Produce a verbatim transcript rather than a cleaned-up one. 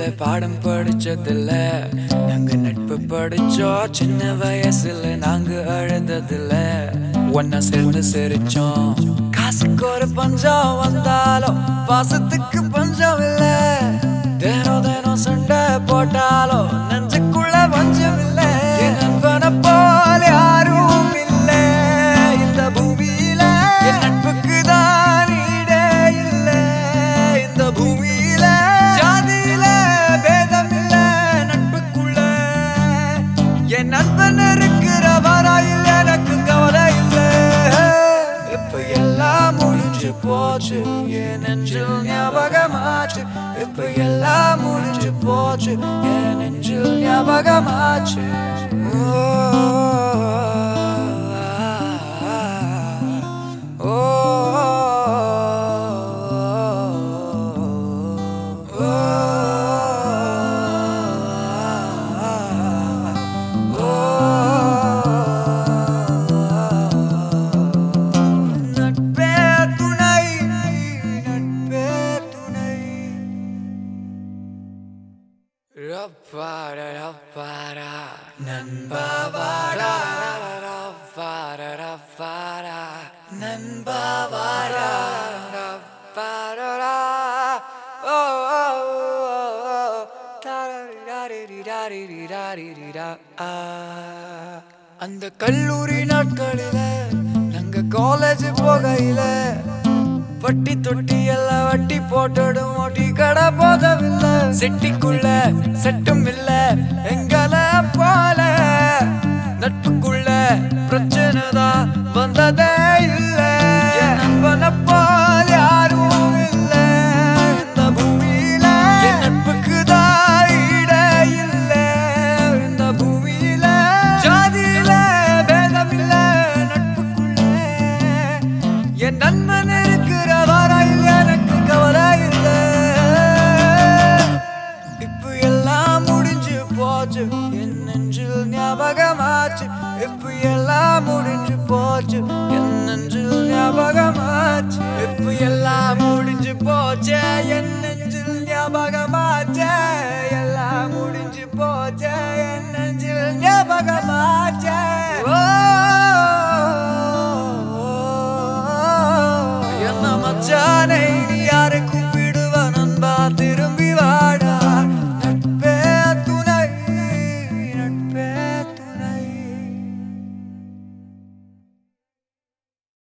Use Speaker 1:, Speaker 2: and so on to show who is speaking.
Speaker 1: பள்ளிக்கூடத்துல பாடம் படிச்சதில்ல, நாங்க நட்பு படிச்சோம் சின்ன வயசுல. நாங்க அழுததில்ல, ஒன்னா சேர்ந்து சிரிச்சோம். காசுக்கு ஒரு பஞ்சம் வந்தாலும் பாசத்துக்கு பஞ்சம் இல்ல. தினம் தினம் சண்டை போட்டாலும் நெஞ்சுக்குள்ள பஞ்சம் இல்ல. என் நண்பனை போல யாரும் இல்ல இந்த பூமியில. என் நட்புக்கு தான் ஈடே இல்ல இந்த பூமியில. ஜாதியில பேதம் இல்ல நட்புக்குள்ள. என் நண்பன் இருக்கிற வரையில் எனக்கு கவலை இல்ல. இப்ப எல்லாம் முடிஞ்சு போச்சு, என் நெஞ்சில் ஞாபகமாச்சு. இப்ப எல்லாம் முடிஞ்சு போச்சு, என் நெஞ்சில் ஞாபகமாச்சு. Ra-pa-da, ra-pa-da, Nanba-va-da, ra-pa-da, ra-pa-da, Nanba-va-da, ra-pa-da-da, oh, oh, oh, da-da-di-da-di-di-da-di-di-da-di-di-da. அந்த கல்லூரி நாட்களில நாங்க காலேஜ் போகையில வட்டி தொட்டி எல்லாம் வட்டி போட்டடும். ஓட்டி கடை போதவில்லை, செட்டிக்குள்ள செட்டும் இல்ல எங்களை போல. நட்புக்குள்ள பிரச்சனை தான் வந்ததே இல்ல. என் நண்பனை போல யாரும் இல்ல இந்த பூமியில. என் நட்புக்கு தான் ஈடே இல்ல இந்த பூமியில. ஜாதியில பேதம் இல்ல நட்புக்குள்ள. என் நண்பன் இருக்கிற வரையில் எனக்கு கவலை இல்ல. இப்ப எல்லாம் முடிஞ்சு போச்சு, என் நெஞ்சில் ஞாபகமாச்சு. இப்ப எல்லாம் முடிஞ்சு போச்சு, என் நெஞ்சில் ஞாபகமாச்சு. இப்ப எல்லாம் முடிஞ்சு போச்சு, என் நெஞ்சில் ஞாபகமாச்சு. எல்லாம் முடிஞ்சு போச்சு.